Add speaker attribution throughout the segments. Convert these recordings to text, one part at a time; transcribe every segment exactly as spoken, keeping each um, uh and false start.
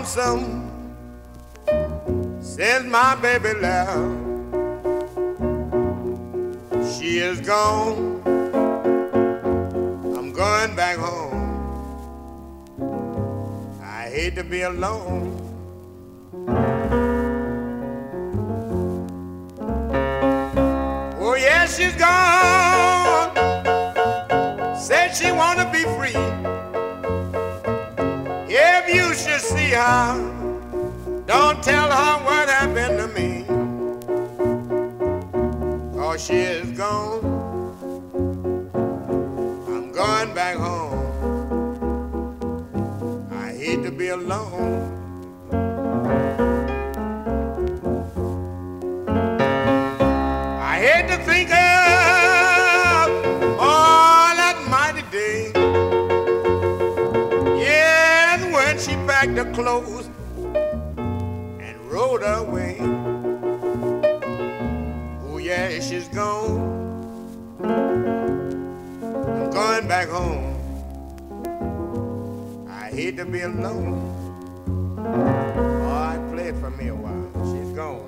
Speaker 1: lonesome since my baby left. She is gone, I'm going back home. I hate to be alone. Oh yeah, she's gone. Said she wanna be free. If you should see her, don't tell her what happened to me. Cause she is gone, I'm going back home. I hate to be alone. I hate to think of all that mighty day. Yes, when she packed her clothes and rode away. Oh yeah, she's gone, I'm going back home. I hate to be alone. Oh, I played for me a while. She's gone.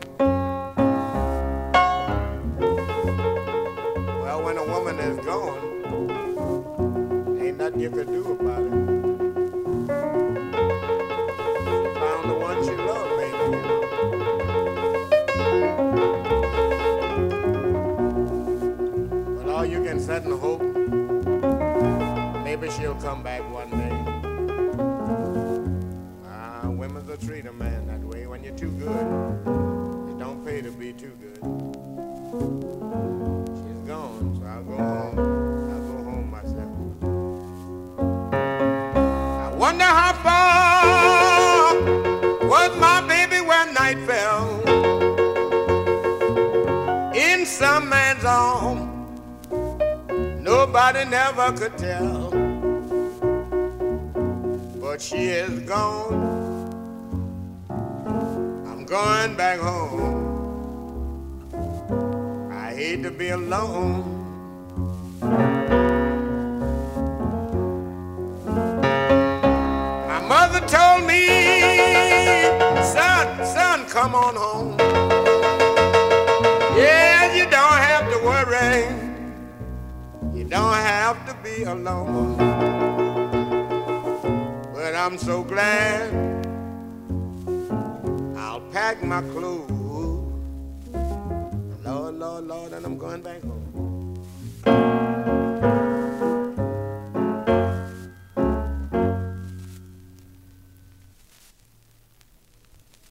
Speaker 1: Well, when a woman is gone, ain't nothing you could do about it. She found the one she loved, baby. But all you can set and hope, maybe she'll come back one day. Ah, women's will treat a man that way. When you're too good, it don't pay to be too good. She's gone, so I'll go home. I'll go home myself. I wonder how far was my baby when night fell in some man's arms. Nobody never could tell. But she is gone, I'm going back home. I hate to be alone. My mother told me, son, son, come on home. Yeah, you don't have to worry, you don't have to be alone. But I'm so glad I'll pack my clothes, Lord, Lord, Lord, and I'm going back home.